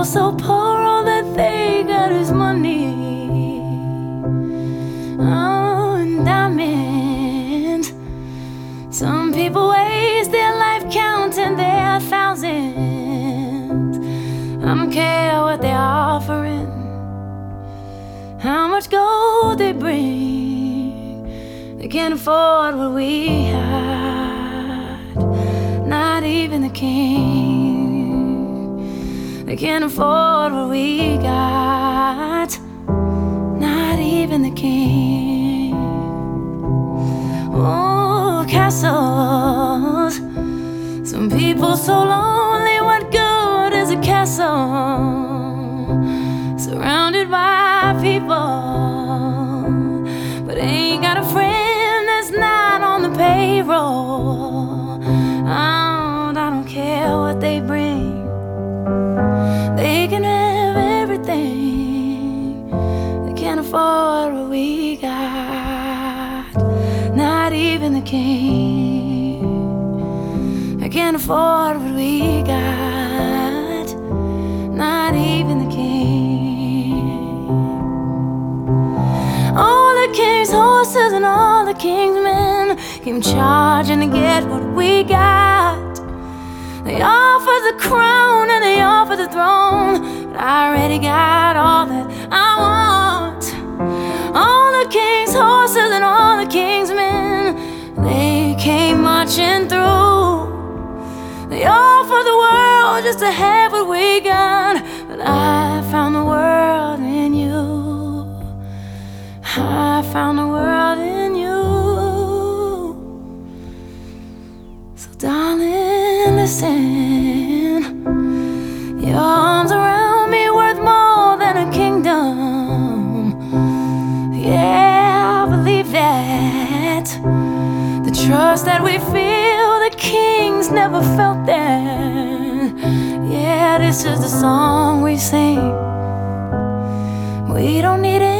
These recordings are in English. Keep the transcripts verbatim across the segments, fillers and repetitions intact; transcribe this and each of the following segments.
so poor, all that they got is money. Oh, and diamonds. Some people waste their life counting their thousands. I don't care what they're offering, how much gold they bring. They can't afford what we had, not even the king. They can't afford what we got, not even the king. Oh, castles. Some people so lonely, what good is a castle surrounded by people, but ain't got a friend that's not on the payroll? Oh, I don't care what they bring, they can have everything. They can't afford what we got, not even the king. They can't afford what we got, not even the king. All the king's horses and all the king's men came charging to get what we got. They offered the crown and they offered the throne, but I already got all that I want. All the king's horses and all the king's men, they came marching through. They offered the world just to have what we got, but I found the world in you. I found the world in you. So darling, listen. Your arms around me worth more than a kingdom. Yeah, I believe that. The trust that we feel, the kings never felt that. Yeah, this is the song we sing. We don't need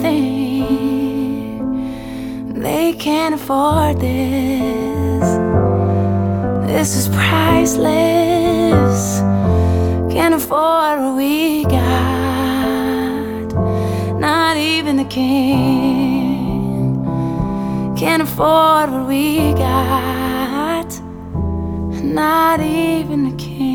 anything, they can't afford this. This is priceless, can't afford what we got, not even the king. Can't afford what we got, not even the king.